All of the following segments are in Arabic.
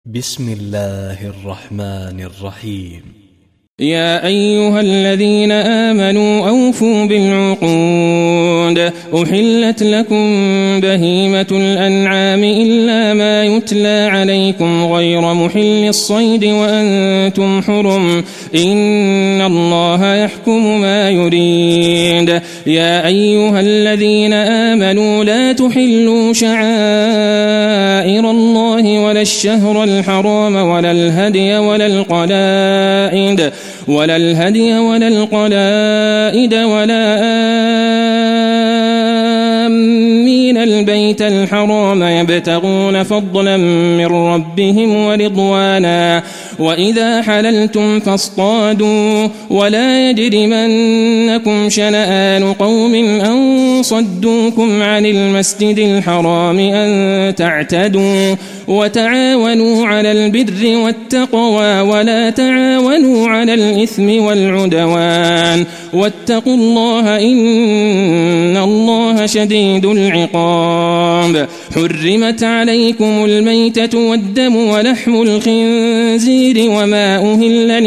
بسم الله الرحمن الرحيم. يا أيها الذين آمنوا أوفوا بالعقود. أحلت لكم بهيمة الأنعام إلا ما يتلى عليكم غير محل الصيد وأنتم حرم، إن الله يحكم ما يريد. يا أيها الذين آمنوا لا تحلوا شعائر الله ولا الشهر الحرام ولا الهدي ولا القلائد ولا آمين البيت الحرام يبتغون فضلا من ربهم ورضوانا، وإذا حللتم فاصطادوا، ولا يجرمنكم شنآن قوم أن صدوكم عن المسجد الحرام أن تعتدوا، وتعاونوا على البر والتقوى ولا تعاونوا على الإثم والعدوان، واتقوا الله إن الله شديد العقاب. حرمت عليكم الميتة والدم ولحم الخنزير وما أهل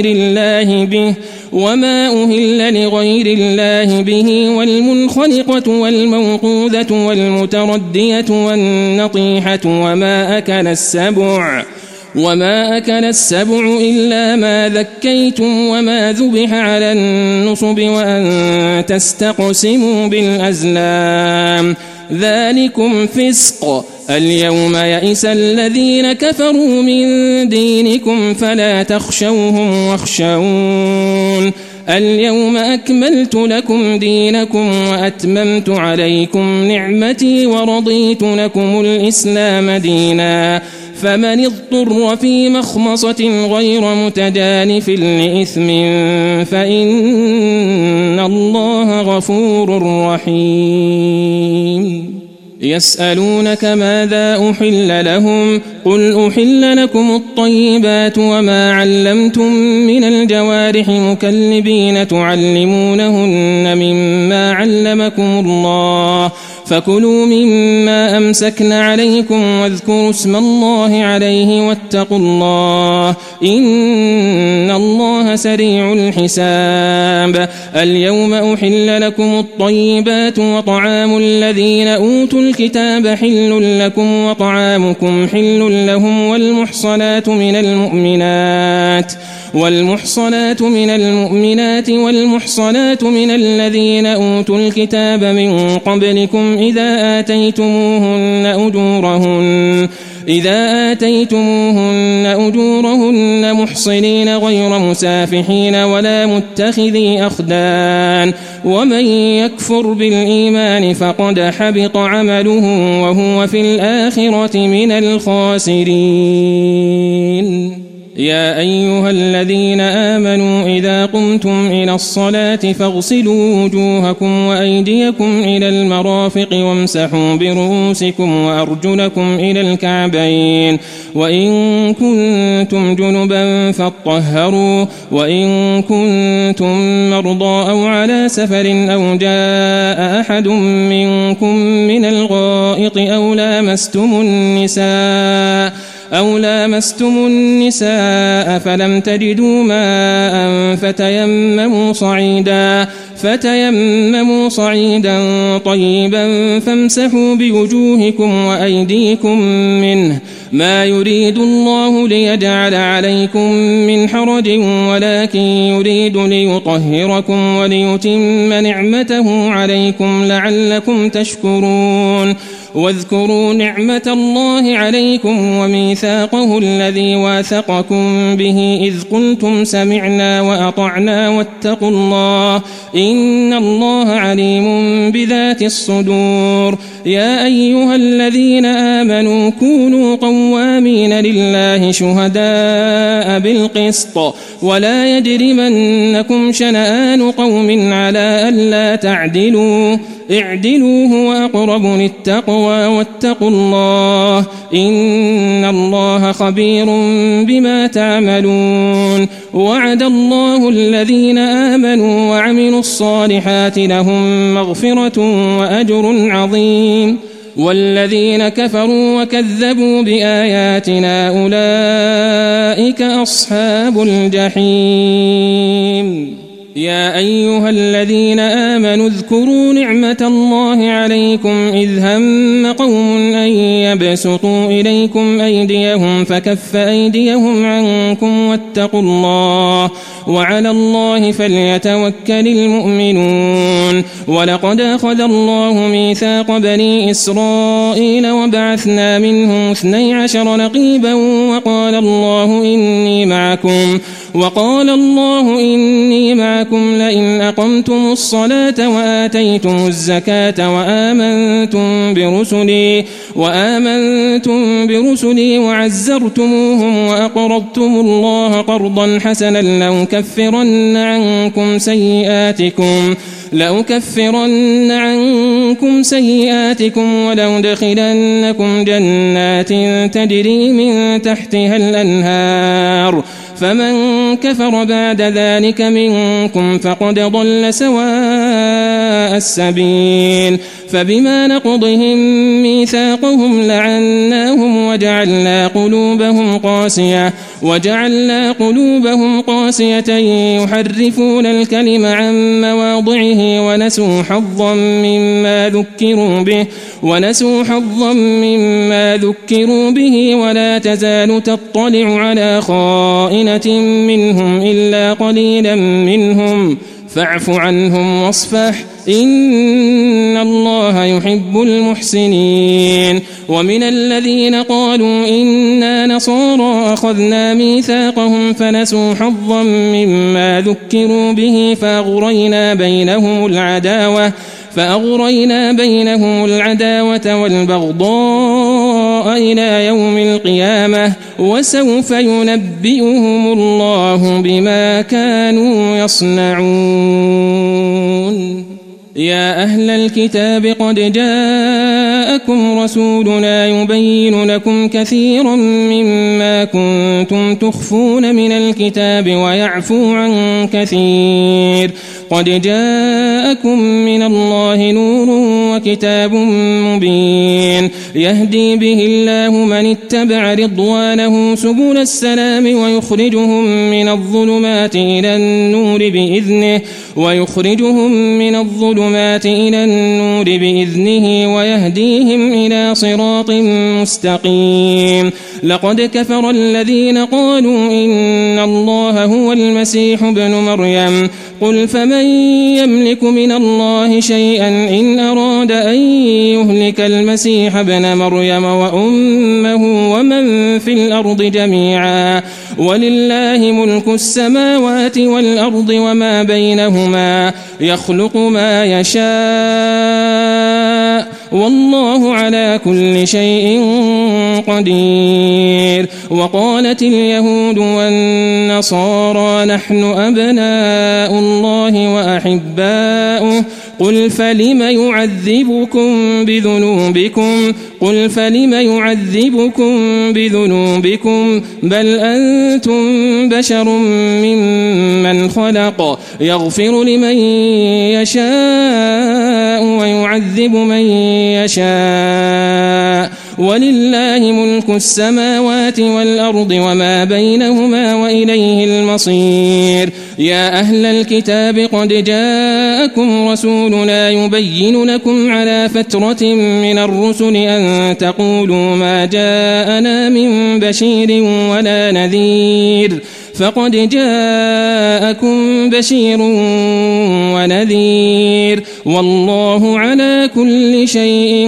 لغير الله به والمنخلقة والموقوذة والمتردية والنطيحة وما أكل السبع إلا ما ذكيتم وما ذبح على النصب وأن تستقسموا بالأزلام، ذلكم فسق. اليوم يئس الذين كفروا من دينكم فلا تخشوهم واخشون. اليوم أكملت لكم دينكم وأتممت عليكم نعمتي ورضيت لكم الإسلام دينا، فمن اضطر في مخمصة غير متجانف لإثم فإن الله غفور رحيم. يسألونك ماذا أحل لهم؟ قل أحل لكم الطيبات وما علمتم من الجوارح مكلبين تعلمونهن مما علمكم الله، فكلوا مما أمسكن عليكم واذكروا اسم الله عليه واتقوا الله إن الله سريع الحساب. اليوم أحل لكم الطيبات وطعام الذين أوتوا الكتاب حل لكم وطعامكم حل لهم، والمحصنات من المؤمنات والمحصنات من الذين أوتوا الكتاب من قبلكم إذا آتيتموهن أجورهن محصنين غير مسافحين ولا متخذي أخدان، ومن يكفر بالإيمان فقد حبط عمله وهو في الآخرة من الخاسرين. يا أيها الذين آمنوا إذا قمتم إلى الصلاة فاغسلوا وجوهكم وأيديكم إلى المرافق وامسحوا برؤوسكم وأرجلكم إلى الكعبين، وإن كنتم جنبا فاطهروا، وإن كنتم مرضى أو على سفر أو جاء أحد منكم من الغائط أو لامستم النساء فلم تجدوا ماء فتيمموا صعيدا طيبا فامسحوا بوجوهكم وأيديكم منه، ما يريد الله ليجعل عليكم من حرج ولكن يريد ليطهركم وليتم نعمته عليكم لعلكم تشكرون. واذكروا نعمة الله عليكم وميثاقه الذي واثقكم به إذ قلتم سمعنا وأطعنا واتقوا الله إن الله عليم بذات الصدور. يا أيها الذين آمنوا كونوا قوامين لله شهداء بالقسط، ولا يجرمنكم شنآن قوم على ألا تعدلوا، اعدلوا هو أقرب للتقوى واتقوا الله إن الله خبير بما تعملون. وعد الله الذين آمنوا وعملوا الصالحات لهم مغفرة وأجر عظيم. والذين كفروا وكذبوا بآياتنا أولئك أصحاب الجحيم. يا أيها الذين آمنوا اذكروا نعمة الله عليكم إذ هم قوم أن يبسطوا إليكم أيديهم فكف أيديهم عنكم واتقوا الله وعلى الله فليتوكل المؤمنون. ولقد أخذ الله ميثاق بني إسرائيل وبعثنا منهم 12 نقيبا وقال الله إني معكم لئن أقمتم الصلاة وآتيتم الزكاة وآمنتم برسلي وعزرتموهم وأقرضتم الله قرضا حسنا لأكفرن عنكم سيئاتكم ولأدخلنكم جنات تجري من تحتها الأنهار فمن كفر بعد ذلك منكم فقد ضل سواء السبيل. فبما نقضهم ميثاقهم لعناهم وجعلنا قلوبهم قاسية يحرفون الكلم عن مواضعه ونسوا حظا مما ذكروا به ولا تزال تطلع على خائنة منهم إلا قليلا منهم فاعف عنهم واصفح إن الله يحب المحسنين. ومن الذين قالوا إنا نصارى أخذنا ميثاقهم فنسوا حظا مما ذكروا به فأغرينا بينهم العداوة والبغضاء إلى يوم القيامة وسوف ينبئهم الله بما كانوا يصنعون. يا أهل الكتاب قد جاءكم رسولنا يبين لكم كثيرا مما كنتم تخفون من الكتاب ويعفو عن كثير. قد جاءكم من الله نور وكتاب مبين يهدي به الله من اتبع رضوانه سبل السلام ويخرجهم من الظلمات إلى النور بإذنه ويهديهم إلى صراط مستقيم. لقد كفر الذين قالوا إن الله هو المسيح ابن مريم قل فمن يملك من الله شيئا إن أراد أن يهلك المسيح ابن مريم وأمه ومن في الأرض جميعا ولله ملك السماوات والأرض وما بينهما يخلق ما يشاء والله على كل شيء قدير. وقالت اليهود والنصارى نحن أبناء الله وأحباؤه قل فلم يعذبكم بذنوبكم بل أنتم بشر ممن خلق يغفر لمن يشاء ويعذب من يشاء ولله ملك السماوات والأرض وما بينهما وإليه المصير. يا أهل الكتاب قد جاءكم رسولنا يبين لكم على فترة من الرسل أن تقولوا ما جاءنا من بشير ولا نذير فقد جاءكم بشير ونذير والله على كل شيء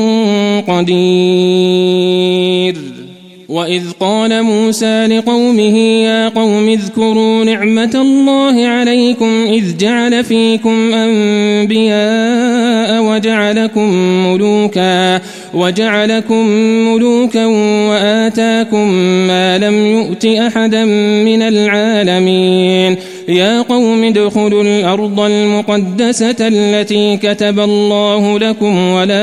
قدير. وإذ قال موسى لقومه يا قوم اذكروا نعمة الله عليكم إذ جعل فيكم أنبياء وجعلكم ملوكا وآتاكم ما لم يؤت أحدا من العالمين. يا قوم ادخلوا الأرض المقدسة التي كتب الله لكم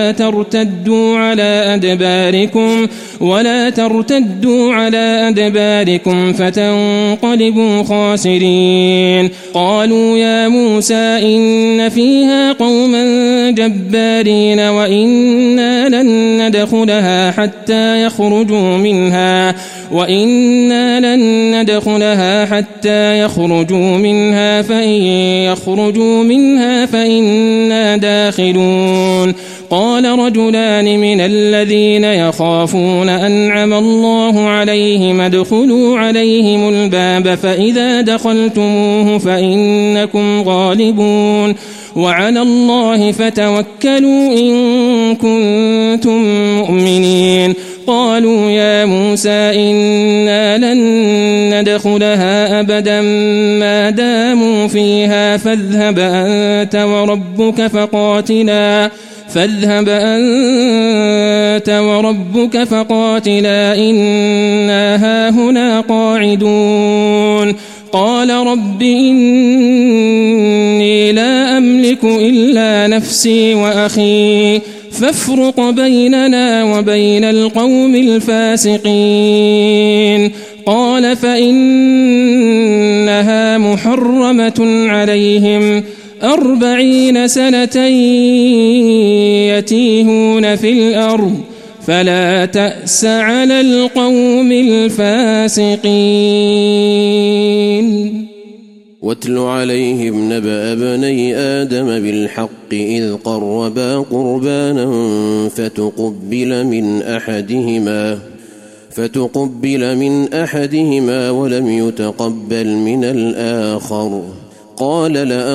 ولا ترتدوا على أدباركم فتنقلبوا خاسرين. قالوا يا موسى إن فيها قوما جبارين وإنا لن ندخلها حتى يخرجوا منها فإن يخرجوا منها فإنا داخلون. قال رجلان من الذين يخافون أنعم الله عليهم ادخلوا عليهم الباب فإذا دخلتموه فإنكم غالبون وعلى الله فتوكلوا إن كنتم مؤمنين. قالوا يا موسى إنا لن ندخلها أبدا ما داموا فيها فاذهب أنت وربك فقاتلا إنا هاهنا قاعدون. قال رب إني لا أملك إلا نفسي وأخي فافرق بيننا وبين القوم الفاسقين. قال فإنها محرمة عليهم 40 سنة يتيهون في الأرض فلا تأس على القوم الفاسقين. واتل عليهم نبأ بني آدم بالحق إذ قربا قربانا فتقبل من أحدهما ولم يتقبل من الآخر قال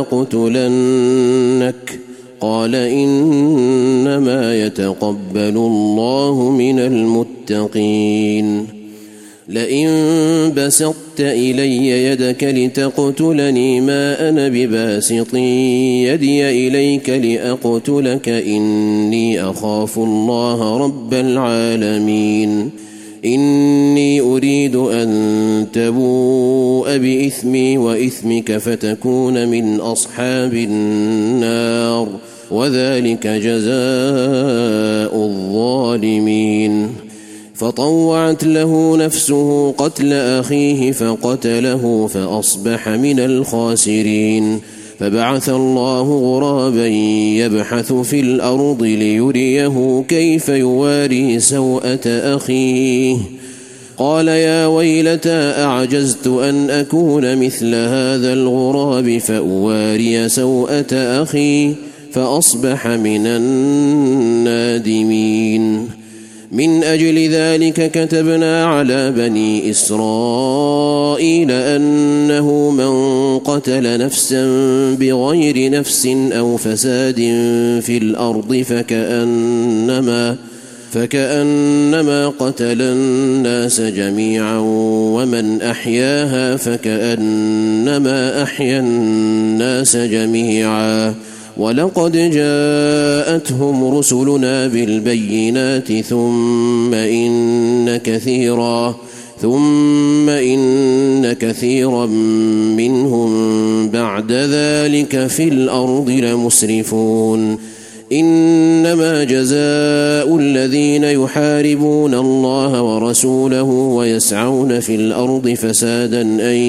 لأقتلنك قال إنما يتقبل الله من المتقين. لئن بسطت إلي يدك لتقتلني ما أنا بباسط يدي إليك لأقتلك إني أخاف الله رب العالمين. إني أريد أن تبوء بإثمي وإثمك فتكون من أصحاب النار وذلك جزاء الظالمين. فطوعت له نفسه قتل أخيه فقتله فأصبح من الخاسرين. فبعث الله غرابا يبحث في الأرض ليريه كيف يواري سوءة أخيه قال يا ويلتى أعجزت أن أكون مثل هذا الغراب فأواري سوءة أخي فأصبح من النادمين. من أجل ذلك كتبنا على بني إسرائيل أنه من قتل نفسا بغير نفس أو فساد في الأرض فكأنما قتل الناس جميعا ومن أحياها فكأنما أحيا الناس جميعا. ولقد جاءتهم رسلنا بالبينات ثم إن كثيرا منهم بعد ذلك في الأرض لمسرفون. إنما جزاء الذين يحاربون الله ورسوله ويسعون في الأرض فسادا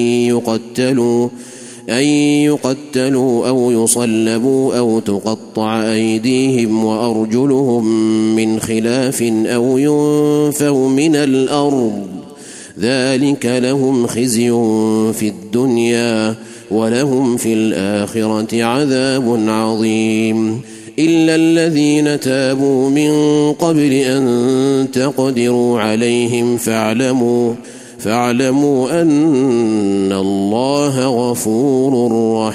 أن يقتلوا أو يصلبوا أو تقطع أيديهم وأرجلهم من خلاف أو ينفوا من الأرض ذلك لهم خزي في الدنيا ولهم في الآخرة عذاب عظيم. إلا الذين تابوا من قبل أن تقدروا عليهم فاعلموا أن الله غفور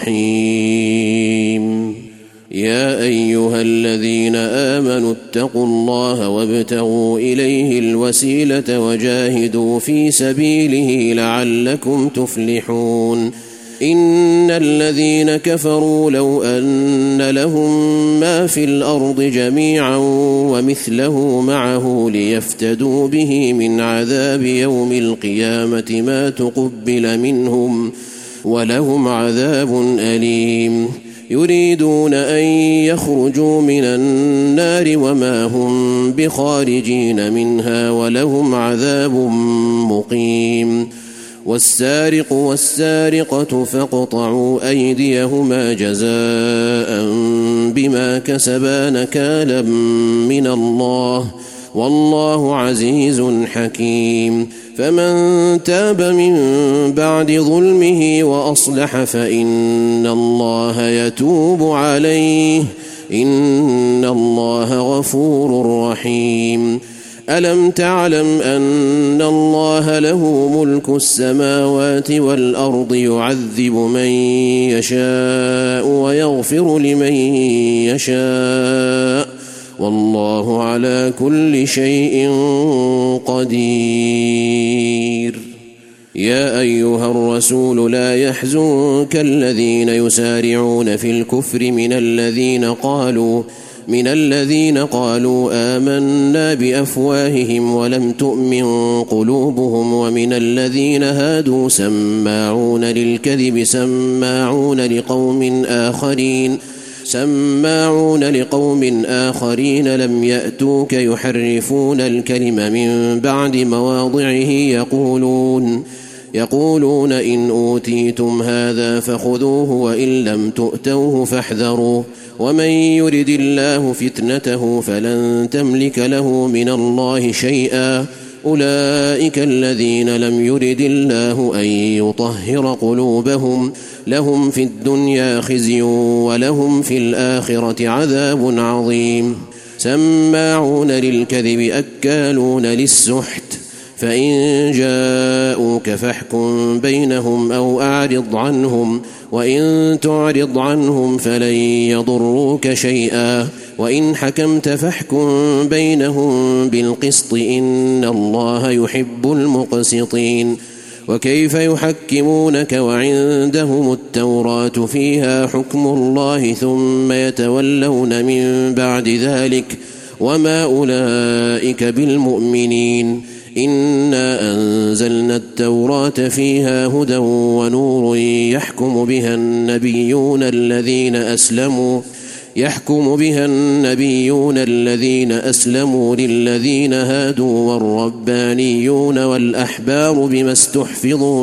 رحيم. يا أيها الذين آمنوا اتقوا الله وابتغوا إليه الوسيلة وجاهدوا في سبيله لعلكم تفلحون. إن الذين كفروا لو أن لهم ما في الأرض جميعا ومثله معه ليفتدوا به من عذاب يوم القيامة ما تقبل منهم ولهم عذاب أليم. يريدون أن يخرجوا من النار وما هم بخارجين منها ولهم عذاب مقيم. والسارق والسارقة فاقطعوا أيديهما جزاء بما كسبا نكالا من الله والله عزيز حكيم فمن تاب من بعد ظلمه وأصلح فإن الله يتوب عليه إن الله غفور رحيم ألم تعلم أن الله له ملك السماوات والأرض يعذب من يشاء ويغفر لمن يشاء والله على كل شيء قدير يا أيها الرسول لا يحزنك الذين يسارعون في الكفر من الذين قالوا آمنا بأفواههم ولم تؤمن قلوبهم ومن الذين هادوا سماعون للكذب سماعون لقوم آخرين لم يأتوك يحرفون الكلم من بعد مواضعه يقولون إن أوتيتم هذا فخذوه وإن لم تؤتوه فاحذروا ومن يرد الله فتنته فلن تملك له من الله شيئا أولئك الذين لم يرد الله أن يطهر قلوبهم لهم في الدنيا خزي ولهم في الآخرة عذاب عظيم سماعون للكذب أكالون للسحت فإن جاءوك فاحكم بينهم أو أعرض عنهم وإن تعرض عنهم فلن يضروك شيئا وإن حكمت فاحكم بينهم بالقسط إن الله يحب المقسطين وكيف يحكمونك وعندهم التوراة فيها حكم الله ثم يتولون من بعد ذلك وما أولئك بالمؤمنين إنا أنزلنا التوراة فيها هدى ونور يحكم بها النبيون الذين أسلموا للذين هادوا والربانيون والأحبار بما استحفظوا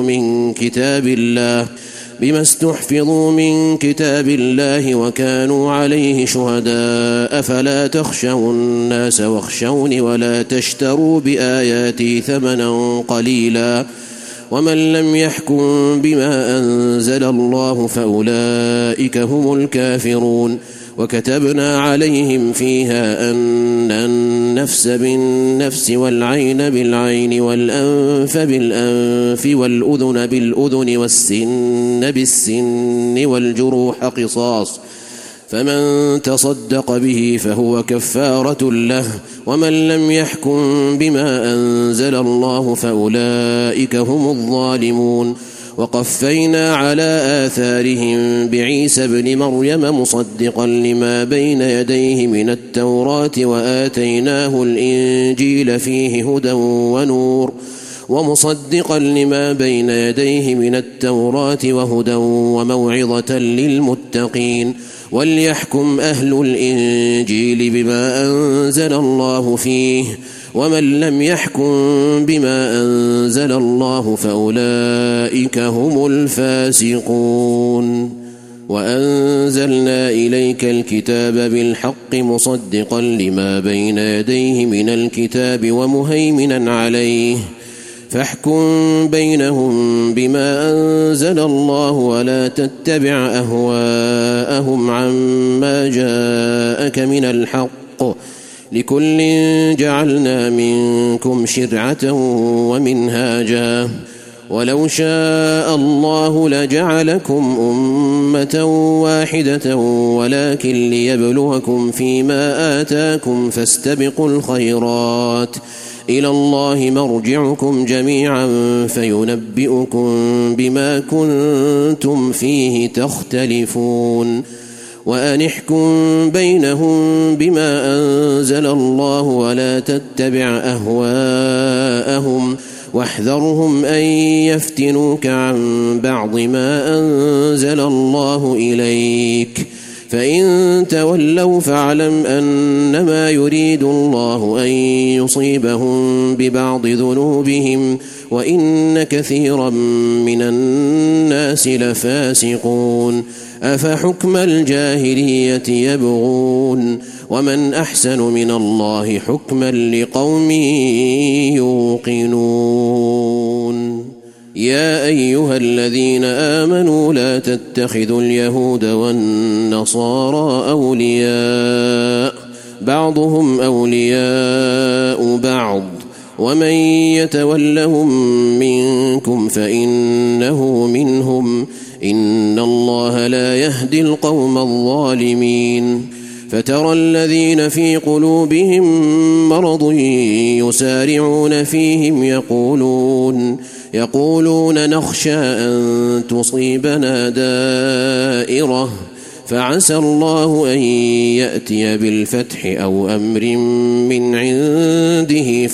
من كتاب الله وكانوا عليه شهداء فلا تخشوا الناس واخشوني ولا تشتروا بآياتي ثمنا قليلا ومن لم يحكم بما أنزل الله فأولئك هم الكافرون وكتبنا عليهم فيها أن النفس بالنفس والعين بالعين والأنف بالأنف والأذن بالأذن والسن بالسن والجروح قصاص فمن تصدق به فهو كفارة له ومن لم يحكم بما أنزل الله فأولئك هم الظالمون وقفينا على آثارهم بعيسى ابن مريم مصدقا لما بين يديه من التوراة وآتيناه الإنجيل فيه هدى ونور ومصدقا لما بين يديه من التوراة وهدى وموعظة للمتقين وليحكم أهل الإنجيل بما أنزل الله فيه ومن لم يحكم بما أنزل الله فأولئك هم الفاسقون وأنزلنا إليك الكتاب بالحق مصدقا لما بين يديه من الكتاب ومهيمنا عليه فاحكم بينهم بما أنزل الله ولا تتبع أهواءهم عما جاءك من الحق لكل جعلنا منكم شرعة ومنهاجا ولو شاء الله لجعلكم أمة واحدة ولكن ليبلوكم فيما آتاكم فاستبقوا الخيرات إلى الله مرجعكم جميعا فينبئكم بما كنتم فيه تختلفون وأن احكم بينهم بما أنزل الله ولا تتبع أهواءهم واحذرهم أن يفتنوك عن بعض ما أنزل الله إليك فإن تولوا فاعلم أنما يريد الله أن يصيبهم ببعض ذنوبهم وإن كثيرا من الناس لفاسقون أفحكم الجاهلية يبغون ومن أحسن من الله حكما لقوم يوقنون يا أيها الذين آمنوا لا تتخذوا اليهود والنصارى أولياء بعضهم أولياء بعض ومن يتولهم منكم فإنه منهم إن الله لا يهدي القوم الظالمين فترى الذين في قلوبهم مرض يسارعون فيهم يقولون نخشى أن تصيبنا دائرة فعسى الله أن يأتي بالفتح أو أمر من عنده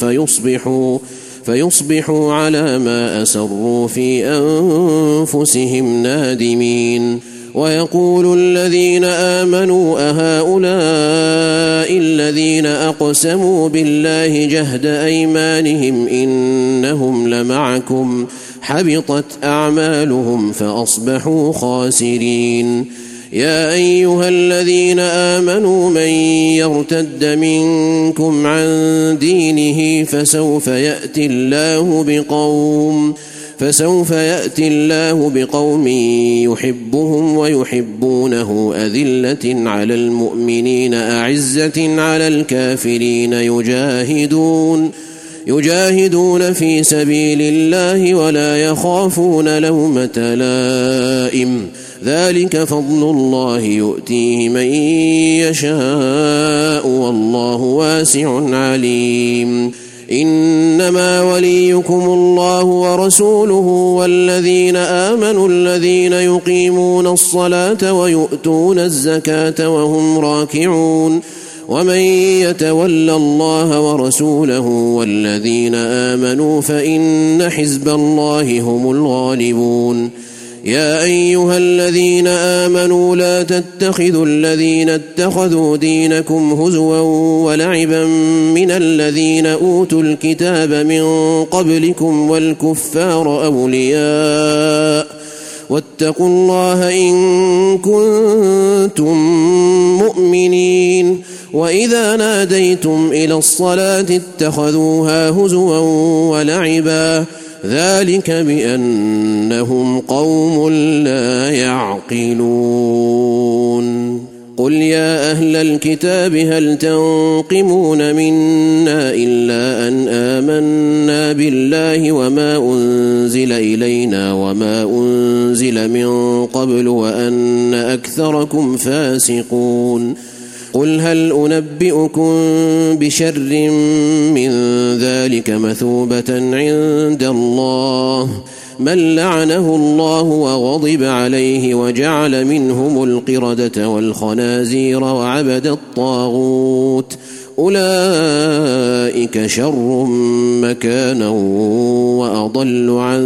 فيصبحوا على ما أسروا في أنفسهم نادمين ويقول الذين آمنوا أهؤلاء الذين أقسموا بالله جهد أيمانهم إنهم لمعكم حبطت أعمالهم فأصبحوا خاسرين يا أيها الذين آمنوا من يرتد منكم عن دينه فسوف يأتي الله بقوم يحبهم ويحبونه أذلة على المؤمنين أعزة على الكافرين يجاهدون في سبيل الله ولا يخافون لومة لائم ذلك فضل الله يؤتيه من يشاء والله واسع عليم إنما وليكم الله ورسوله والذين آمنوا الذين يقيمون الصلاة ويؤتون الزكاة وهم راكعون ومن يتول الله ورسوله والذين آمنوا فإن حزب الله هم الغالبون يا أيها الذين آمنوا لا تتخذوا الذين اتخذوا دينكم هزوا ولعبا من الذين أوتوا الكتاب من قبلكم والكفار أولياء واتقوا الله إن كنتم مؤمنين وإذا ناديتم إلى الصلاة اتخذوها هزوا ولعبا ذلك بأنهم قوم لا يعقلون قل يا أهل الكتاب هل تنقمون منا إلا أن آمنا بالله وما أنزل إلينا وما أنزل من قبل وأن أكثركم فاسقون قل هل أنبئكم بشر من ذلك مثوبة عند الله من لعنه الله وغضب عليه وجعل منهم القردة والخنازير وعبد الطاغوت أولئك شر مكانا وأضل عن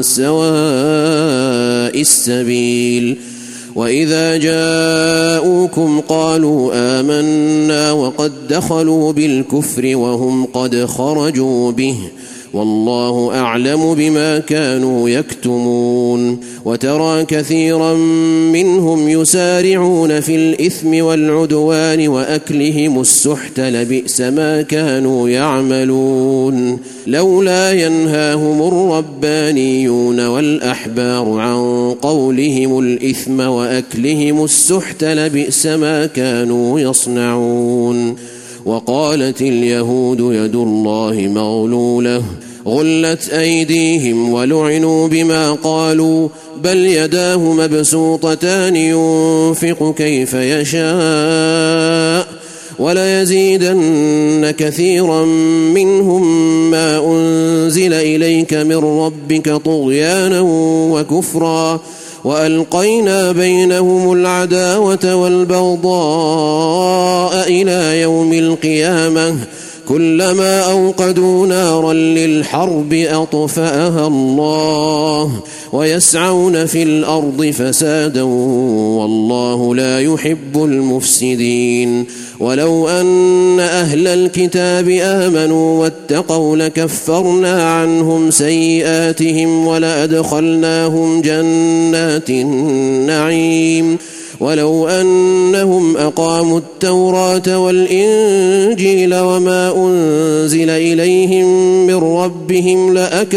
سواء السبيل وإذا جاءوكم قالوا آمنا وقد دخلوا بالكفر وهم قد خرجوا به والله أعلم بما كانوا يكتمون وترى كثيرا منهم يسارعون في الإثم والعدوان وأكلهم السحت لبئس ما كانوا يعملون لولا ينهاهم الربانيون والأحبار عن قولهم الإثم وأكلهم السحت لبئس ما كانوا يصنعون وقالت اليهود يد الله مغلولة غلت أيديهم ولعنوا بما قالوا بل يداه مبسوطتان ينفق كيف يشاء وليزيدن كثيرا منهم ما أنزل إليك من ربك طغيانا وكفرا وألقينا بينهم العداوة والبغضاء إلى يوم القيامة كلما أوقدوا نارا للحرب أطفأها الله ويسعون في الأرض فسادا والله لا يحب المفسدين ولو أن أهل الكتاب آمنوا واتقوا لكفرنا عنهم سيئاتهم ولأدخلناهم جنات النعيم ولو أنهم أقاموا التوراة والإنجيل وما أنزل إليهم من ربهم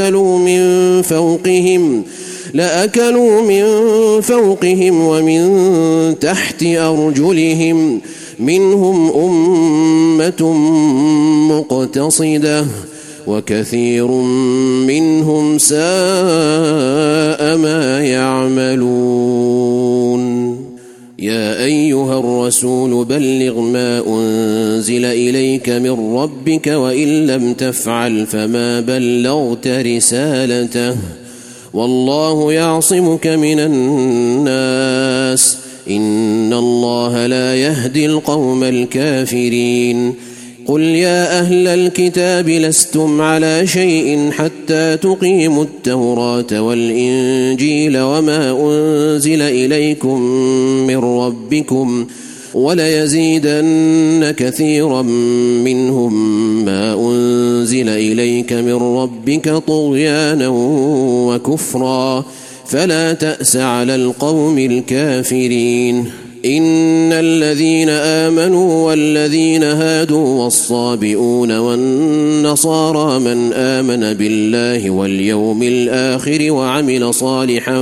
لأكلوا من فوقهم ومن تحت أرجلهم منهم أمة مقتصدة وكثير منهم ساء ما يعملون يا أيها الرسول بلغ ما أنزل إليك من ربك وإن لم تفعل فما بلغت رسالته والله يعصمك من الناس إن الله لا يهدي القوم الكافرين قل يا أهل الكتاب لستم على شيء حتى تقيموا التوراة والإنجيل وما أنزل إليكم من ربكم وليزيدن كثيرا منهم ما أنزل إليك من ربك طغيانا وكفرا فلا تأس على القوم الكافرين إن الذين آمنوا والذين هادوا والصابئون والنصارى من آمن بالله واليوم الآخر وعمل صالحا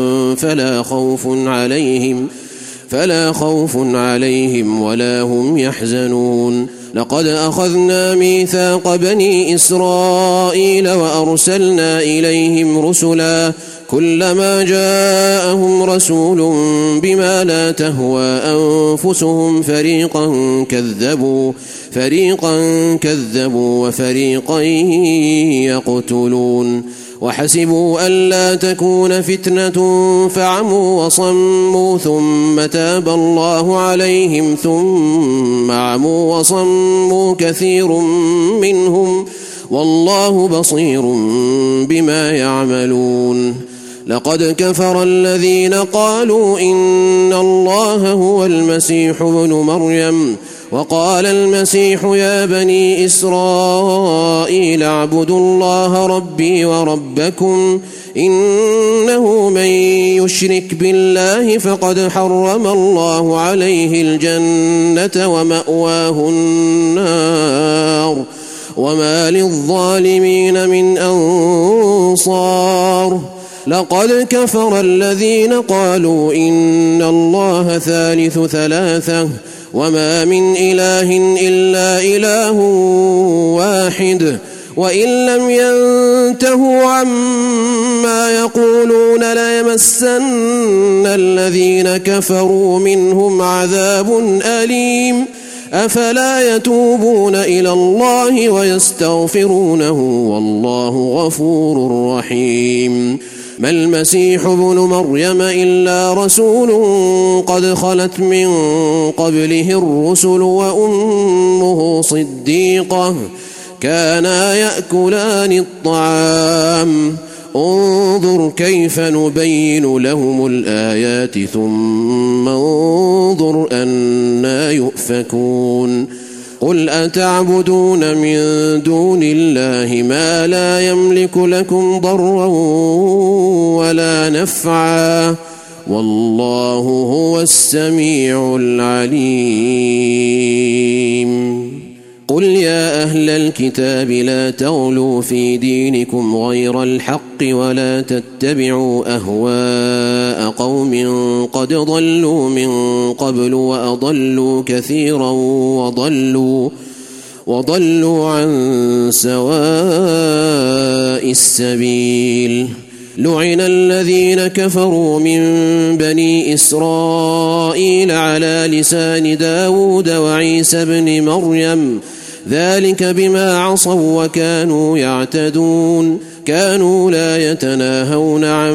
فلا خوف عليهم ولا هم يحزنون لقد أخذنا ميثاق بني إسرائيل وأرسلنا إليهم رسلا كلما جاءهم رسول بما لا تهوى أنفسهم فريقا كذبوا وفريقا يقتلون وحسبوا ألا تكون فتنة فعموا وصموا ثم تاب الله عليهم ثم عموا وصموا كثير منهم والله بصير بما يعملون لقد كفر الذين قالوا إن الله هو المسيح ابن مريم وقال المسيح يا بني إسرائيل اعبدوا الله ربي وربكم إنه من يشرك بالله فقد حرم الله عليه الجنة ومأواه النار وما للظالمين من أنصار لقد كفر الذين قالوا إن الله ثالث ثلاثة وما من إله إلا إله واحد وإن لم ينتهوا عما يقولون ليمسن الذين كفروا منهم عذاب أليم أفلا يتوبون إلى الله ويستغفرونه والله غفور رحيم ما المسيح ابن مريم إلا رسول قد خلت من قبله الرسل وأمه صديقة كانا يأكلان الطعام انظر كيف نبين لهم الآيات ثم انظر أنى يؤفكون قل أتعبدون من دون الله ما لا يملك لكم ضرا ولا نفعا والله هو السميع العليم قل يا أهل الكتاب لا تغلوا في دينكم غير الحق ولا تتبعوا أهواء قوم قد ضلوا من قبل وأضلوا كثيرا وضلوا عن سواء السبيل لعن الذين كفروا من بني إسرائيل على لسان داود وعيسى بن مريم ذلك بما عصوا وكانوا يعتدون كانوا لا يتناهون عن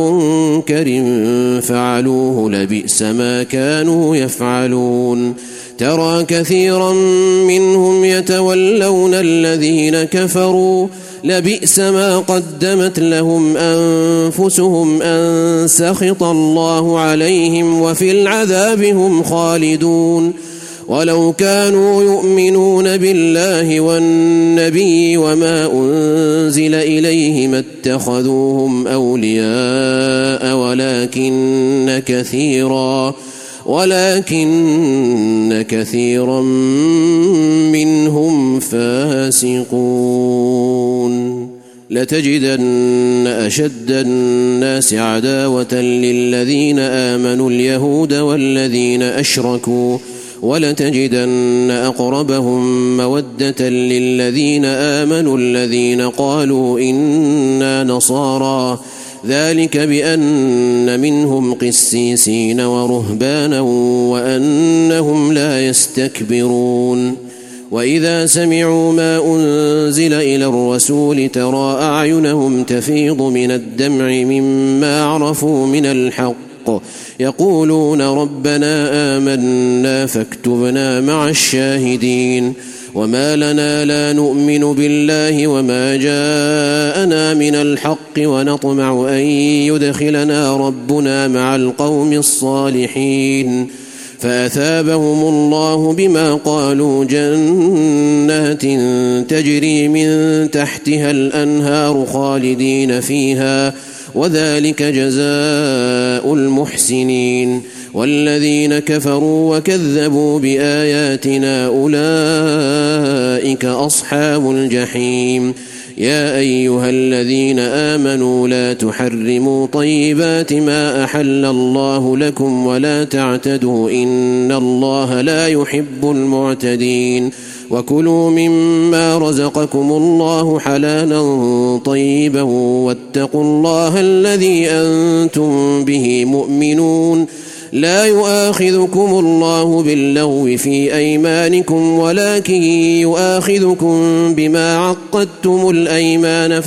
منكر فعلوه لبئس ما كانوا يفعلون ترى كثيرا منهم يتولون الذين كفروا لبئس ما قدمت لهم أنفسهم أن سخط الله عليهم وفي العذاب هم خالدون ولو كانوا يؤمنون بالله والنبي وما أنزل إليه ما اتخذوهم أولياء ولكن كثيرا منهم فاسقون لتجدن أشد الناس عداوة للذين آمنوا اليهود والذين أشركوا ولتجدن أقربهم مودة للذين آمنوا الذين قالوا إنا نصارى ذلك بأن منهم قسيسين ورهبانا وأنهم لا يستكبرون وإذا سمعوا ما أنزل إلى الرسول ترى أعينهم تفيض من الدمع مما عرفوا من الحق يقولون ربنا آمنا فاكتبنا مع الشاهدين وما لنا لا نؤمن بالله وما جاءنا من الحق ونطمع أن يدخلنا ربنا مع القوم الصالحين فأثابهم الله بما قالوا جنات تجري من تحتها الأنهار خالدين فيها وذلك جزاء المحسنين والذين كفروا وكذبوا بآياتنا أولئك أصحاب الجحيم يا أيها الذين آمنوا لا تحرموا طيبات ما أحل الله لكم ولا تعتدوا إن الله لا يحب المعتدين وكلوا مما رزقكم الله حلالا طيبا واتقوا الله الذي أنتم به مؤمنون لا يؤاخذكم الله باللغو في أيمانكم ولكن يؤاخذكم بما عقدتم الأيمان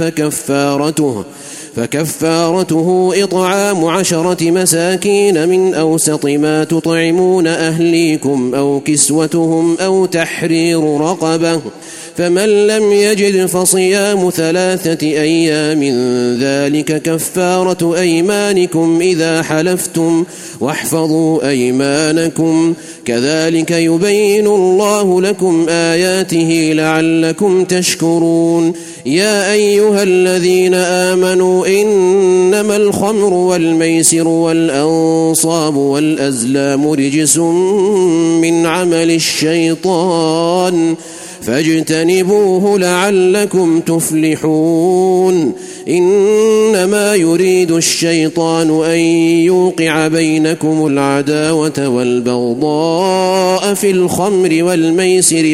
فكفارته إطعام 10 مساكين من أوسط ما تطعمون أهليكم أو كسوتهم أو تحرير رقبة فمن لم يجد فصيام 3 أيام ذلك كفارة أيمانكم إذا حلفتم واحفظوا أيمانكم كذلك يبين الله لكم آياته لعلكم تشكرون يا أيها الذين آمنوا إنما الخمر والميسر والأنصاب والأزلام رجس من عمل الشيطان فاجتنبوه لعلكم تفلحون إنما يريد الشيطان أن يوقع بينكم العداوة والبغضاء في الخمر والميسر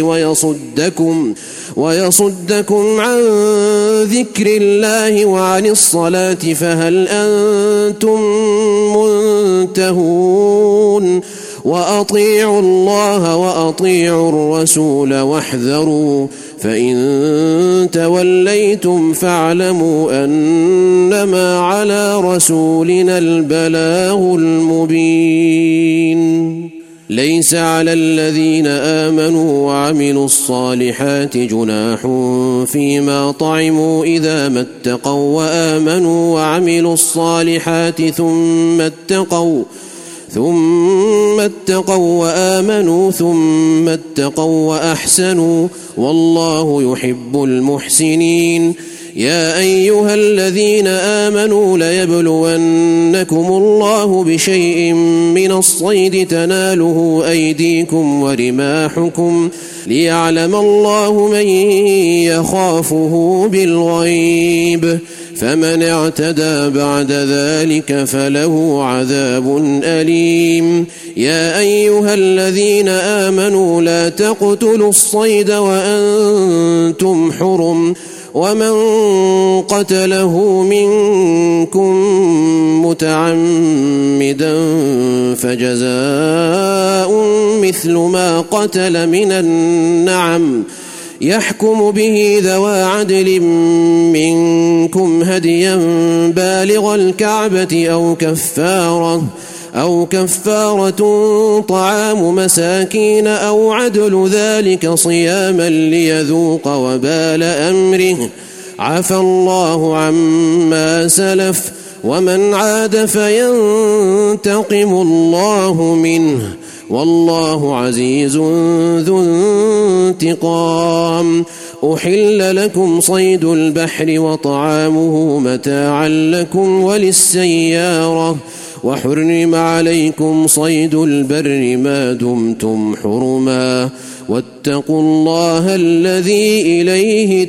ويصدكم عن ذكر الله وعن الصلاة فهل أنتم منتهون وأطيعوا الله وأطيعوا الرسول واحذروا فإن توليتم فاعلموا أنما على رسولنا البلاغ المبين ليس على الذين آمنوا وعملوا الصالحات جناح فيما طعموا إذا ما اتقوا وآمنوا وعملوا الصالحات ثم اتقوا وآمنوا ثم اتقوا وأحسنوا والله يحب المحسنين يا أيها الذين آمنوا ليبلونكم الله بشيء من الصيد تناله أيديكم ورماحكم ليعلم الله من يخافه بالغيب فمن اعتدى بعد ذلك فله عذاب أليم يا أيها الذين آمنوا لا تقتلوا الصيد وأنتم حرم ومن قتله منكم متعمدا فجزاء مثل ما قتل من النعم يحكم به ذوى عدل منكم هديا بالغ الكعبة أو كفارة طعام مساكين أو عدل ذلك صياما ليذوق وبال أمره عفى الله عما سلف ومن عاد فينتقم الله منه والله عزيز ذو انتقام. أحل لكم صيد البحر وطعامه متاعا لكم وللسيارة وحرم عليكم صيد البر ما دمتم حرما واتقوا الله الذي إليه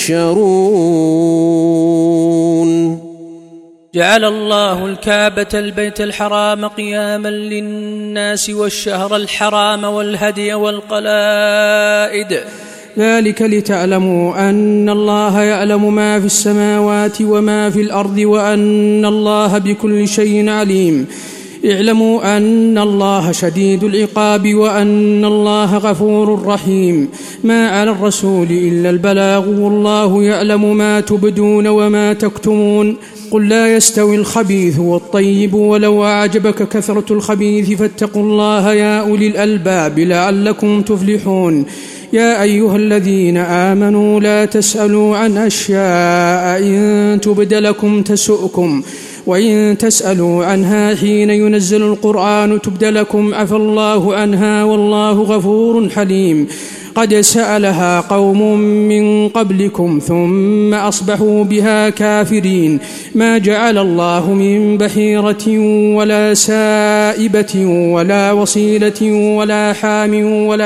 تحشرون. جعل الله الكعبة البيت الحرام قياما للناس والشهر الحرام والهدي والقلائد ذلك لتعلموا أن الله يعلم ما في السماوات وما في الأرض وأن الله بكل شيء عليم. اعلموا أن الله شديد العقاب وأن الله غفور رحيم. ما على الرسول إلا البلاغ والله يعلم ما تبدون وما تكتمون. قل لا يستوي الخبيث والطيب ولو أعجبك كثرة الخبيث فاتقوا الله يا أولي الألباب لعلكم تفلحون. يا أيها الذين آمنوا لا تسألوا عن أشياء إن تبد لكم تسؤكم وإن تسألوا عنها حين ينزل القرآن تبد لكم عفى الله عنها والله غفور حليم. قد سألها قوم من قبلكم ثم أصبحوا بها كافرين. ما جعل الله من بحيرة ولا سائبة ولا وصيلة ولا حام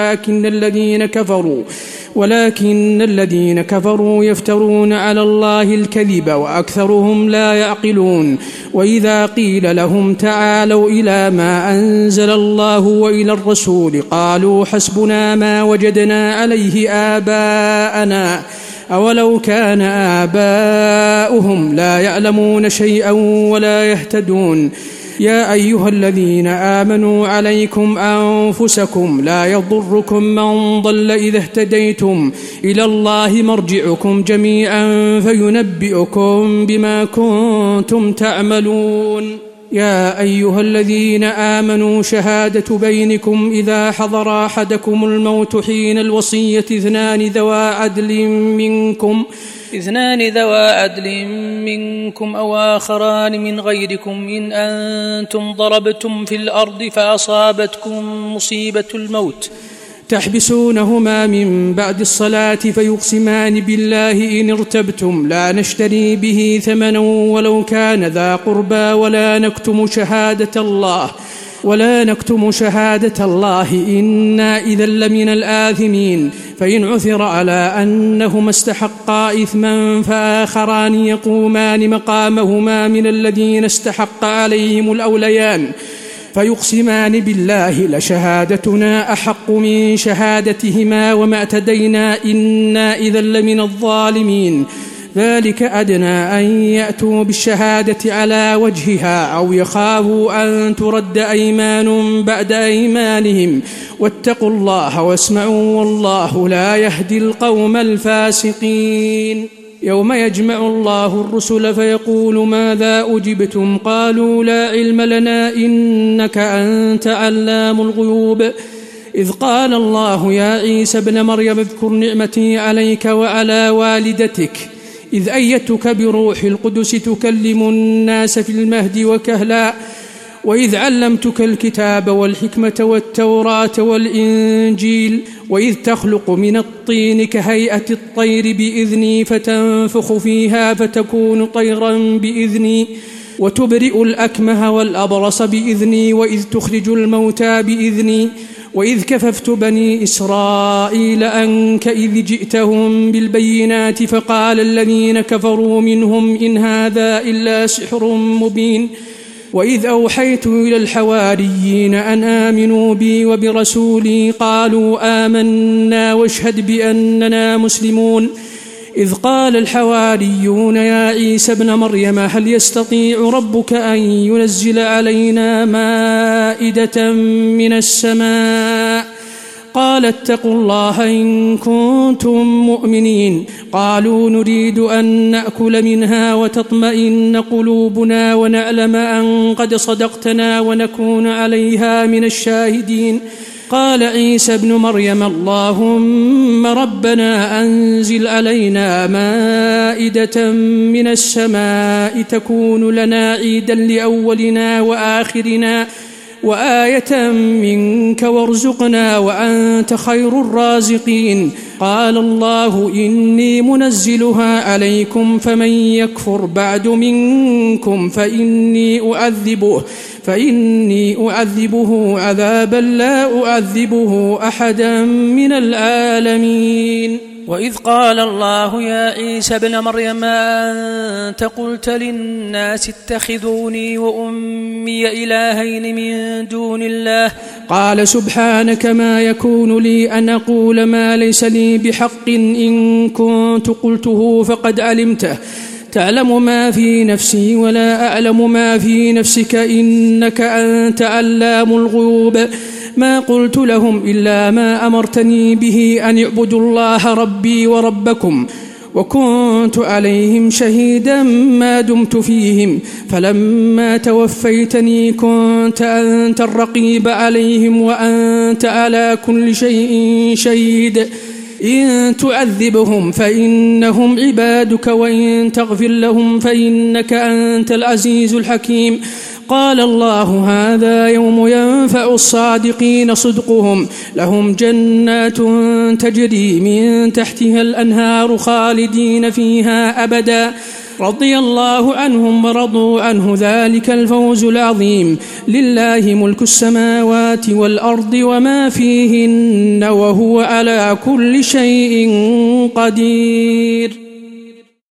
ولكن الذين كفروا يفترون على الله الكذب وأكثرهم لا يعقلون. وإذا قيل لهم تعالوا إلى ما أنزل الله وإلى الرسول قالوا حسبنا ما وجدنا عليه آباءنا أولو كان آباؤهم لا يعلمون شيئا ولا يهتدون. يا أيها الذين آمنوا عليكم أنفسكم لا يضركم من ضل إذا اهتديتم إلى الله مرجعكم جميعا فينبئكم بما كنتم تعملون. يا أيها الذين آمنوا شهادة بينكم إذا حضر أحدكم الموت حين الوصية اثنان ذوى عدل منكم أو آخران من غيركم إن أنتم ضربتم في الأرض فأصابتكم مصيبة الموت تحبسونهما من بعد الصلاة فيقسمان بالله إن ارتبتم لا نشتري به ثمنا ولو كان ذا قربى ولا نكتم شهادة الله إنا إذا لمن الآثمين. فإن عثر على أنهما استحقا إثما فآخران يقومان مقامهما من الذين استحق عليهم الأوليان فيقسمان بالله لشهادتنا أحق من شهادتهما وما اعتدينا إنا إذا لمن الظالمين. ذلك أدنى أن يأتوا بالشهادة على وجهها أو يخافوا أن ترد أيمان بعد أيمانهم واتقوا الله واسمعوا والله لا يهدي القوم الفاسقين. يوم يجمع الله الرسل فيقول ماذا أجبتم قالوا لا علم لنا إنك أنت علام الغيوب. إذ قال الله يا عيسى ابن مريم اذكر نعمتي عليك وعلى والدتك إذ أيدتك بروح القدس تكلم الناس في المهد وكهلا وإذ علمتك الكتاب والحكمة والتوراة والإنجيل وإذ تخلق من الطين كهيئة الطير بإذني فتنفخ فيها فتكون طيرا بإذني وتبرئ الأكمه والأبرص بإذني وإذ تخرج الموتى بإذني وإذ كففت بني إسرائيل عنك إذ جئتهم بالبينات فقال الذين كفروا منهم إن هذا إلا سحر مبين وإذ أوحيت إلى الحواريين أن آمنوا بي وبرسولي قالوا آمنا واشهد بأننا مسلمون إذ قال الحواريون يا عيسى ابن مريم هل يستطيع ربك أن ينزل علينا مائدة من السماء قال اتقوا الله إن كنتم مؤمنين. قالوا نريد أن نأكل منها وتطمئن قلوبنا ونعلم أن قد صدقتنا ونكون عليها من الشاهدين. قال عيسى ابن مريم اللهم ربنا أنزل علينا مائدة من السماء تكون لنا عيدا لأولنا وآخرنا وآية منك وارزقنا وأنت خير الرازقين. قال الله إني منزلها عليكم فمن يكفر بعد منكم فإني أعذبه عذابا لا أعذبه أحدا من العالمين. وإذ قال الله يا عيسى ابن مريم أنت قلت للناس اتخذوني وأمي إلهين من دون الله قال سبحانك ما يكون لي أن أقول ما ليس لي بحق إن كنت قلته فقد علمته تعلم ما في نفسي ولا أعلم ما في نفسك إنك أنت علام الغيوب. ما قلت لهم إلا ما أمرتني به أن اعبدوا الله ربي وربكم وكنت عليهم شهيدا ما دمت فيهم فلما توفيتني كنت أنت الرقيب عليهم وأنت على كل شيء شهيد. إن تعذبهم فإنهم عبادك وإن تغفر لهم فإنك أنت العزيز الحكيم. قال الله هذا يوم ينفع الصادقين صدقهم لهم جنات تجري من تحتها الأنهار خالدين فيها أبدا رضي الله عنهم ورضوا عنه ذلك الفوز العظيم. لله ملك السماوات والأرض وما فيهن وهو على كل شيء قدير.